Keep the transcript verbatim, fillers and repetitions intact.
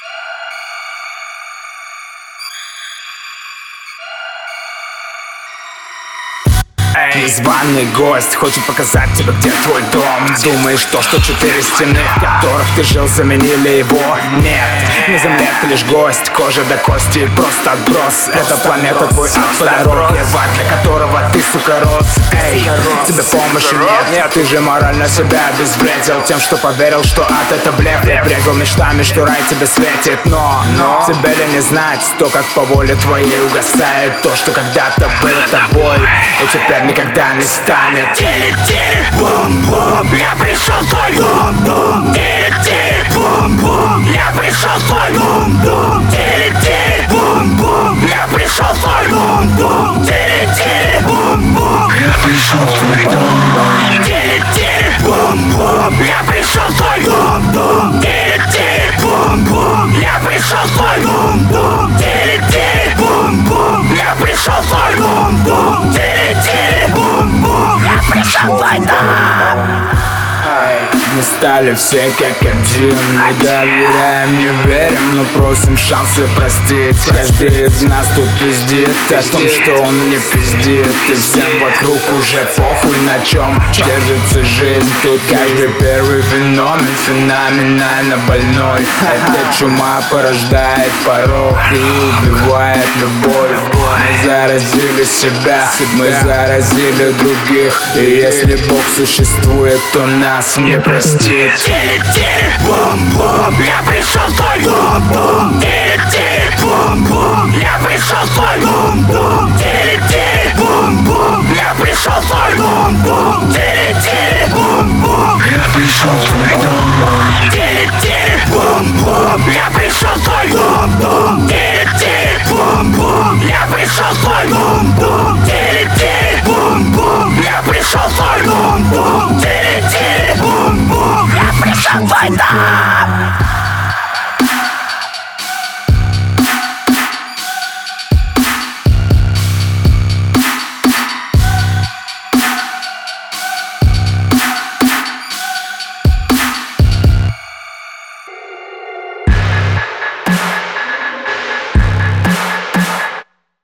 Незваный гость хочет показать тебе, где твой дом. Думаешь, то, что четыре стены, в которых ты жил, заменили его? Нет, на земле ты лишь гость, кожа до кости, просто отброс. Эта планета твой ад по дороге, в ад, для которого ты, сука, рос. Эй, тебе помощи нет, нет, ты же морально себя обезвредил тем, что поверил, что ад это блеф. Я бредил мечтами, что рай тебе светит, но, но тебе ли не знать, то, как по воле твоей угасает то, что когда-то было тобой, и теперь никогда не станет. Тили-тили, бум-бум, я пришел в твой дом-дом. Тили-тили, бум-бум, я пришел в твой дом-дом. Тили-тили, бум-бум, я пришел в твой дом-дом. Тили-тили, бум-бум, я пришел в твой дом-дом. Тили-тили, бум-бум, я пришел в твой дом-дом. Тили-тили, бум-бум, я пришел в твой дом-дом. Тили-тили, бум-бум, я пришел в твой дом-дом. Тили-тили, бум-бум, я пришел в твой дом. Мы стали все как один, не доверяем, не верим, но просим шансы простить. Каждый из нас тут пиздит о том, что он не пиздит, и всем вокруг уже похуй, на чем держится жизнь. Тут каждый первый феномен феноменально больной. Эта чума порождает порог и убивает любовь. Мы заразили себя, мы заразили других, и если Бог существует, то нас не простит. Тили-тили, бум-бум,